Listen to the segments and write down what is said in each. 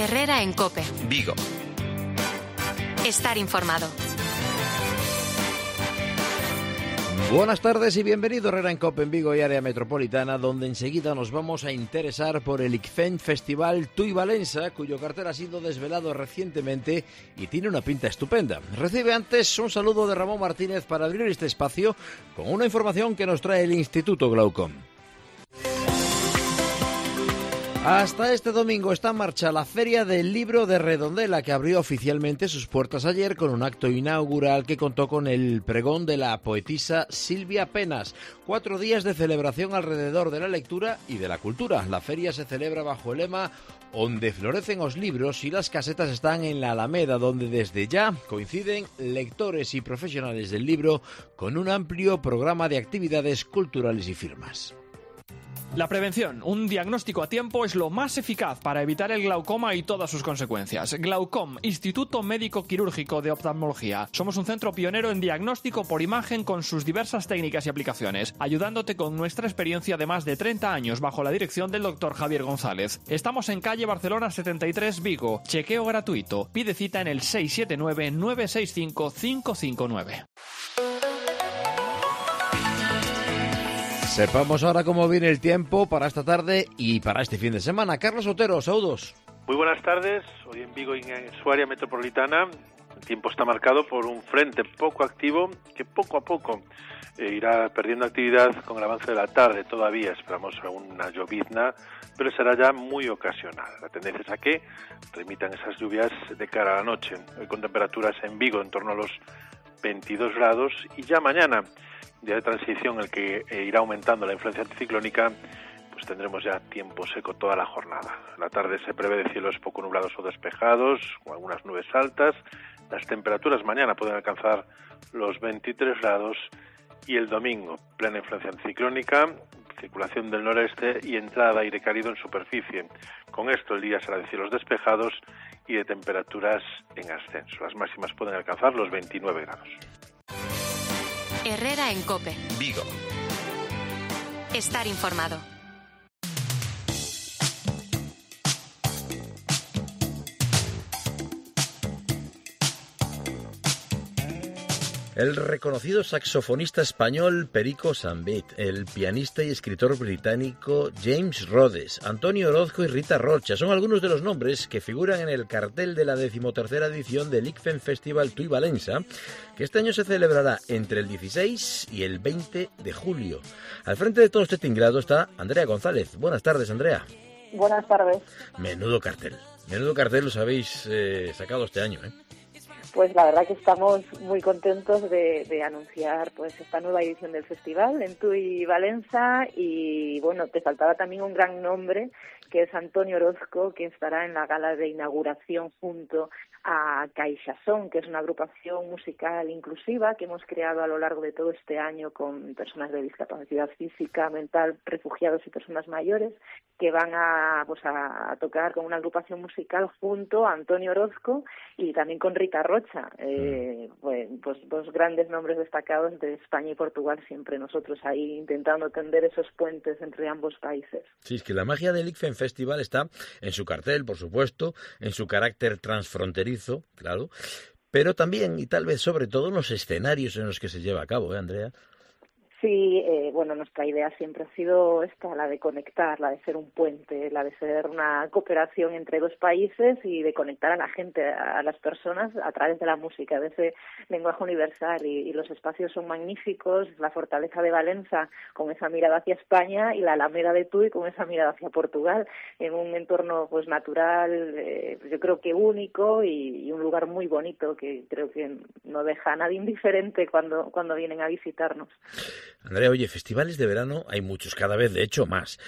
Herrera en COPE. Vigo. Estar informado. Buenas tardes y bienvenido a Herrera en COPE en Vigo y área metropolitana, donde enseguida nos vamos a interesar por el ICFEN Festival Tui Valença, cuyo cartel ha sido desvelado recientemente y tiene una pinta estupenda. Recibe antes un saludo de Ramón Martínez para abrir este espacio con una información que nos trae el Instituto Glaucom. Hasta este domingo está en marcha la Feria del Libro de Redondela, que abrió oficialmente sus puertas ayer con un acto inaugural que contó con el pregón de la poetisa Silvia Penas. 4 días de celebración alrededor de la lectura y de la cultura. La feria se celebra bajo el lema "Onde florecen os libros", y las casetas están en la Alameda, donde desde ya coinciden lectores y profesionales del libro con un amplio programa de actividades culturales y firmas. La prevención, un diagnóstico a tiempo, es lo más eficaz para evitar el glaucoma y todas sus consecuencias. Glaucom, Instituto Médico Quirúrgico de Oftalmología. Somos un centro pionero en diagnóstico por imagen con sus diversas técnicas y aplicaciones, ayudándote con nuestra experiencia de más de 30 años bajo la dirección del Dr. Javier González. Estamos en calle Barcelona 73, Vigo. Chequeo gratuito. Pide cita en el 679-965-559. Sepamos ahora cómo viene el tiempo para esta tarde y para este fin de semana. Carlos Otero, saludos. Muy buenas tardes. Hoy en Vigo y en su área metropolitana el tiempo está marcado por un frente poco activo que poco a poco irá perdiendo actividad con el avance de la tarde. Todavía esperamos alguna llovizna, pero será ya muy ocasional. La tendencia es a que remitan esas lluvias de cara a la noche. Hoy con temperaturas en Vigo en torno a los 22 grados y ya mañana, día de transición en el que irá aumentando la influencia anticiclónica, pues tendremos ya tiempo seco toda la jornada. La tarde se prevé de cielos poco nublados o despejados, con algunas nubes altas. Las temperaturas mañana pueden alcanzar los 23 grados y el domingo, plena influencia anticiclónica, circulación del noreste y entrada de aire cálido en superficie. Con esto el día será de cielos despejados y de temperaturas en ascenso. Las máximas pueden alcanzar los 29 grados. Herrera en COPE. Vigo. Estar informado. El reconocido saxofonista español Perico Sambit, el pianista y escritor británico James Rhodes, Antonio Orozco y Rita Rocha son algunos de los nombres que figuran en el cartel de la 13ª edición del ICFEN Festival Tui Valença, que este año se celebrará entre el 16 y el 20 de julio. Al frente de todo este tinglado está Andrea González. Buenas tardes, Andrea. Buenas tardes. Menudo cartel los habéis sacado este año, ¿eh? Pues la verdad que estamos muy contentos de anunciar pues esta nueva edición del festival en Tui Valença y bueno, te faltaba también un gran nombre que es Antonio Orozco, que estará en la gala de inauguración junto a CaixaSón, que es una agrupación musical inclusiva que hemos creado a lo largo de todo este año con personas de discapacidad física, mental, refugiados y personas mayores, que van a tocar con una agrupación musical junto a Antonio Orozco y también con Rita Rocha, pues dos grandes nombres destacados de España y Portugal, siempre nosotros ahí intentando tender esos puentes entre ambos países. Sí, es que la magia del ICFEN Festival está en su cartel, por supuesto, en su carácter transfronterizo, claro, pero también y tal vez sobre todo en los escenarios en los que se lleva a cabo, Andrea. Sí, bueno, nuestra idea siempre ha sido esta, la de conectar, la de ser un puente, la de ser una cooperación entre dos países y de conectar a la gente, a las personas a través de la música, de ese lenguaje universal y los espacios son magníficos, la fortaleza de Valença con esa mirada hacia España y la Alameda de Tui con esa mirada hacia Portugal, en un entorno pues natural, yo creo que único y un lugar muy bonito que creo que no deja a nadie indiferente cuando vienen a visitarnos. Andrea, oye, festivales de verano hay muchos, cada vez de hecho más.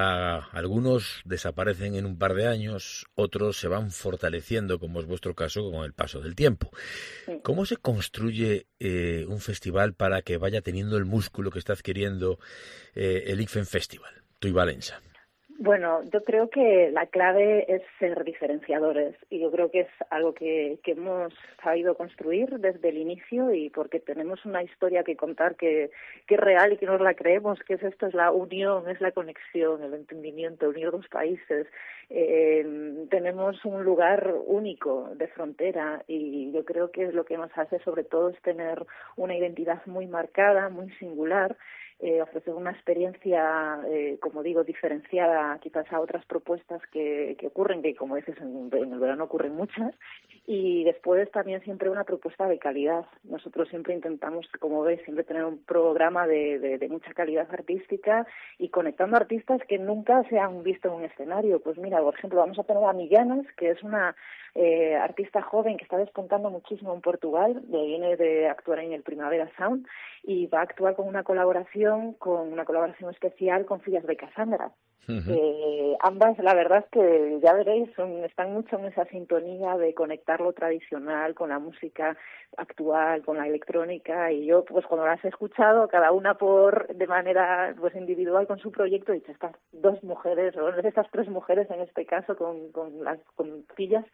Algunos desaparecen en un par de años, otros se van fortaleciendo, como es vuestro caso, con el paso del tiempo. Sí. ¿Cómo se construye un festival para que vaya teniendo el músculo que está adquiriendo el ICFEN Festival, Tui Valença? Bueno, yo creo que la clave es ser diferenciadores y yo creo que es algo que hemos sabido construir desde el inicio y porque tenemos una historia que contar que es real y que nos la creemos, que esto es la unión, es la conexión, el entendimiento, unir dos países. Tenemos un lugar único de frontera y yo creo que lo que nos hace sobre todo es tener una identidad muy marcada, muy singular, ofrecer una experiencia, como digo, diferenciada quizás a otras propuestas que ocurren, que como dices en el verano ocurren muchas, y después también siempre una propuesta de calidad. Nosotros siempre intentamos, como ves, siempre tener un programa de mucha calidad artística y conectando artistas que nunca se han visto en un escenario. Pues mira, por ejemplo, vamos a tener a Millanas, que es una artista joven que está despuntando muchísimo en Portugal, viene de actuar en el Primavera Sound y va a actuar con una colaboración especial con Fillas de Cassandra. Ambas, la verdad es que ya veréis, están mucho en esa sintonía de conectar lo tradicional con la música actual, con la electrónica, y yo pues cuando las he escuchado, cada una de manera pues individual con su proyecto, he dicho, estas dos mujeres, o estas tres mujeres en este caso con Fillas,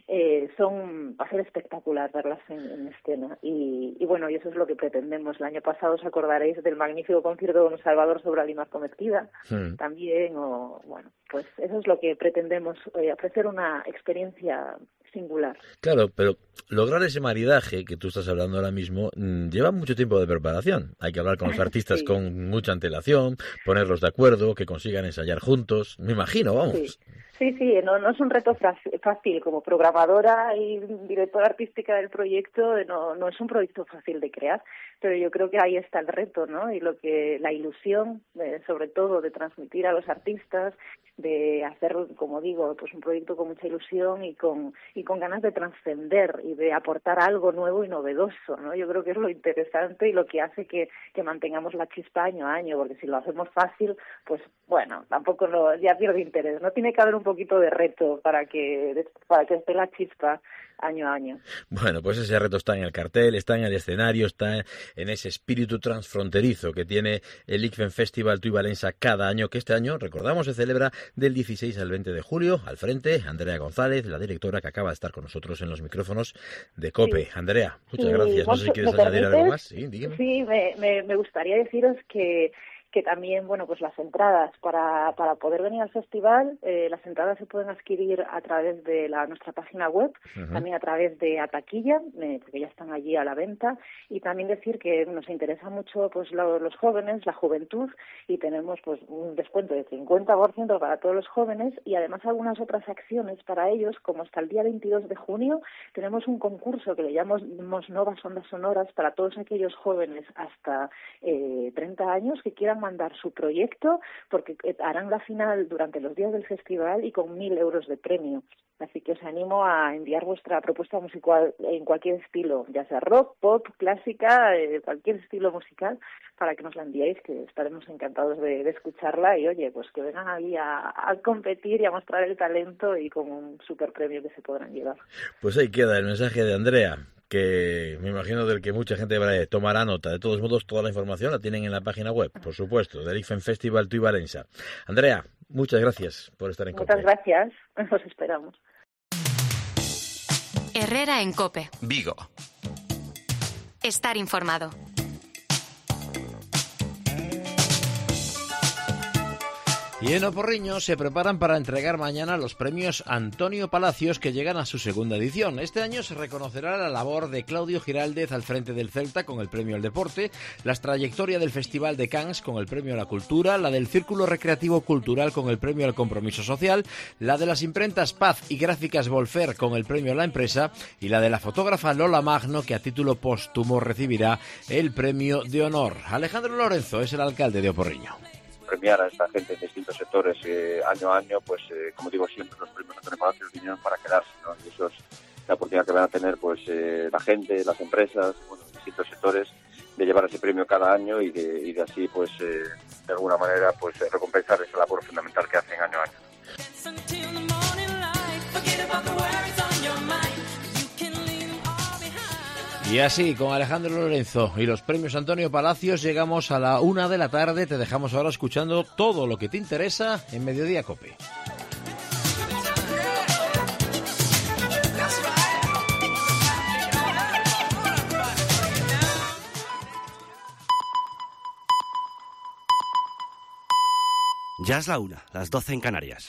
va a ser espectacular verlas en escena, y bueno, y eso es lo que pretendemos. El año pasado os acordaréis del magnífico concierto con Salvador Sobral y Marco Mezquida, también, bueno, pues eso es lo que pretendemos, ofrecer una experiencia singular. Claro, pero lograr ese maridaje que tú estás hablando ahora mismo lleva mucho tiempo de preparación. Hay que hablar con los artistas con mucha antelación, ponerlos de acuerdo, que consigan ensayar juntos. Me imagino, vamos. Sí, no es un reto fácil. Como programadora y directora artística del proyecto, no es un proyecto fácil de crear, pero yo creo que ahí está el reto, ¿no? Y la ilusión, sobre todo, de transmitir a los artistas, de hacer, como digo, pues un proyecto con mucha ilusión y con ganas de trascender y de aportar algo nuevo y novedoso, ¿no? Yo creo que es lo interesante y lo que hace que mantengamos la chispa año a año, porque si lo hacemos fácil, pues bueno, tampoco ya pierde interés. No tiene que haber un poquito de reto para que esté la chispa año a año. Bueno, pues ese reto está en el cartel, está en el escenario, está en ese espíritu transfronterizo que tiene el ICFEM Festival Tui Valença cada año, que este año, recordamos, se celebra del 16 al 20 de julio. Al frente, Andrea González, la directora que acaba de estar con nosotros en los micrófonos de COPE. Sí. Andrea, muchas gracias. No sé si quieres añadir algo más. Sí, dígame. Sí, me gustaría deciros que también, bueno, pues las entradas para poder venir al festival, las entradas se pueden adquirir a través de nuestra página web, también a través de Ataquilla, porque ya están allí a la venta, y también decir que nos interesa mucho pues los jóvenes, la juventud, y tenemos pues un descuento de 50% para todos los jóvenes y además algunas otras acciones para ellos, como hasta el día 22 de junio tenemos un concurso que le llamamos Novas Ondas Sonoras para todos aquellos jóvenes hasta 30 años que quieran mandar su proyecto, porque harán la final durante los días del festival y con 1.000 euros de premio. Así que os animo a enviar vuestra propuesta musical en cualquier estilo, ya sea rock, pop, clásica, cualquier estilo musical, para que nos la enviéis, que estaremos encantados de escucharla y, oye, pues que vengan ahí a competir y a mostrar el talento y con un super premio que se podrán llevar. Pues ahí queda el mensaje de Andrea, que me imagino del que mucha gente tomará nota. De todos modos, toda la información la tienen en la página web, por supuesto, del ICFEM Festival Tui Valença. Andrea, muchas gracias por estar en COPE. Muchas gracias, os esperamos. Herrera en COPE. Vigo. Estar informado. Y en Oporriño se preparan para entregar mañana los premios Antonio Palacios, que llegan a su segunda edición. Este año se reconocerá la labor de Claudio Giraldez al frente del Celta con el premio al deporte, la trayectoria del Festival de Cannes con el premio a la cultura, la del Círculo Recreativo Cultural con el premio al compromiso social, la de las imprentas Paz y Gráficas Volfer con el premio a la empresa y la de la fotógrafa Lola Magno, que a título póstumo recibirá el premio de honor. Alejandro Lorenzo es el alcalde de Oporriño. Premiar a esta gente en distintos sectores año a año, pues como digo siempre, los premios Antonio Palacios vinieron para quedarse, ¿no? Y eso es la oportunidad que van a tener pues la gente, las empresas, bueno, distintos sectores, de llevar ese premio cada año y de así pues de alguna manera pues recompensar esa labor fundamental que hacen año a año. Y Y así, con Alejandro Lorenzo y los premios Antonio Palacios, llegamos a la 1 de la tarde. Te dejamos ahora escuchando todo lo que te interesa en Mediodía COPE. Ya es la 1, las 12 en Canarias.